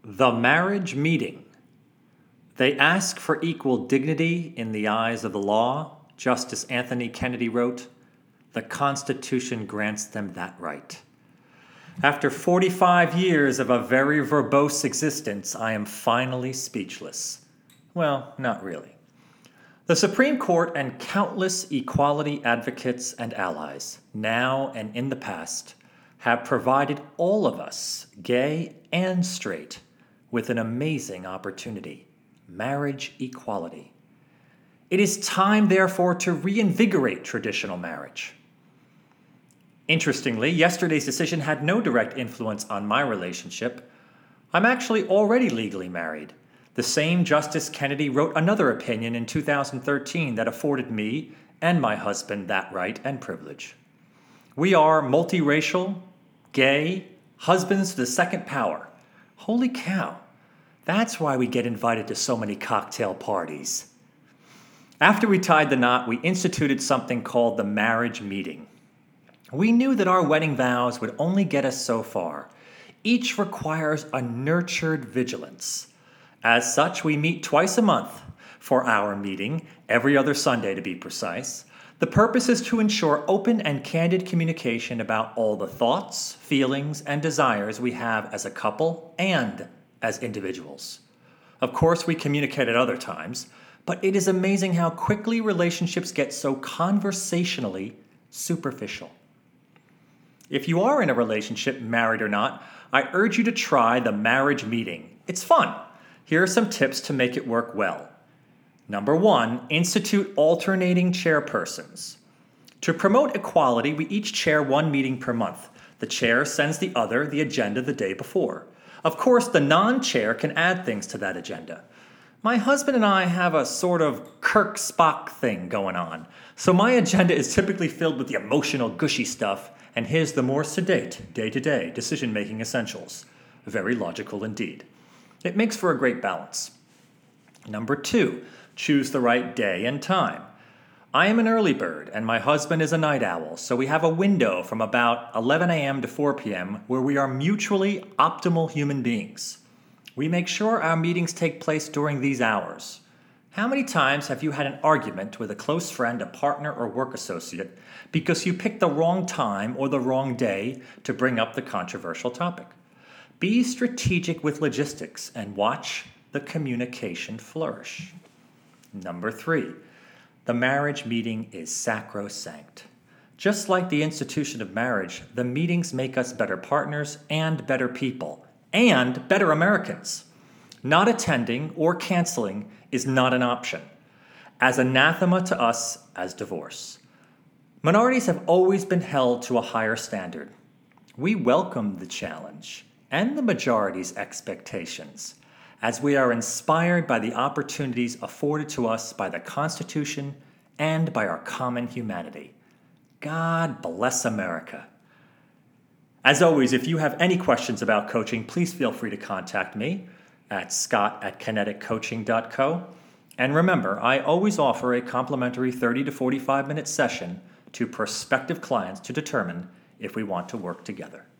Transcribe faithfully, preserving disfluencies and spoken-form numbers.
The marriage meeting. They ask for equal dignity in the eyes of the law, Justice Anthony Kennedy wrote. The Constitution grants them that right. After forty-five years of a very verbose existence, I am finally speechless. Well, not really. The Supreme Court and countless equality advocates and allies, now and in the past, have provided all of us, gay and straight, with an amazing opportunity: marriage equality. It is time, therefore, to reinvigorate traditional marriage. Interestingly, yesterday's decision had no direct influence on my relationship. I'm actually already legally married. The same Justice Kennedy wrote another opinion in two thousand thirteen that afforded me and my husband that right and privilege. We are multiracial, gay, husbands to the second power. Holy cow. That's why we get invited to so many cocktail parties. After we tied the knot, we instituted something called the marriage meeting. We knew that our wedding vows would only get us so far. Each requires a nurtured vigilance. As such, we meet twice a month for our meeting, every other Sunday to be precise. The purpose is to ensure open and candid communication about all the thoughts, feelings, and desires we have as a couple and as individuals. Of course, we communicate at other times, but it is amazing how quickly relationships get so conversationally superficial. If you are in a relationship, married or not, I urge you to try the marriage meeting. It's fun. Here are some tips to make it work well. Number one, institute alternating chairpersons. To promote equality, we each chair one meeting per month. The chair sends the other the agenda the day before. Of course, the non-chair can add things to that agenda. My husband and I have a sort of Kirk-Spock thing going on, so my agenda is typically filled with the emotional, gushy stuff, and his the more sedate, day-to-day decision-making essentials. Very logical indeed. It makes for a great balance. Number two, choose the right day and time. I am an early bird, and my husband is a night owl, so we have a window from about eleven a.m. to four p.m. where we are mutually optimal human beings. We make sure our meetings take place during these hours. How many times have you had an argument with a close friend, a partner, or work associate because you picked the wrong time or the wrong day to bring up the controversial topic? Be strategic with logistics and watch the communication flourish. Number three, the marriage meeting is sacrosanct. Just like the institution of marriage, the meetings make us better partners and better people, and better Americans. Not attending or canceling is not an option, as anathema to us as divorce. Minorities have always been held to a higher standard. We welcome the challenge and the majority's expectations, as we are inspired by the opportunities afforded to us by the Constitution and by our common humanity. God bless America. As always, if you have any questions about coaching, please feel free to contact me at scott at kinetic coaching dot co. And remember, I always offer a complimentary thirty to forty-five minute session to prospective clients to determine if we want to work together.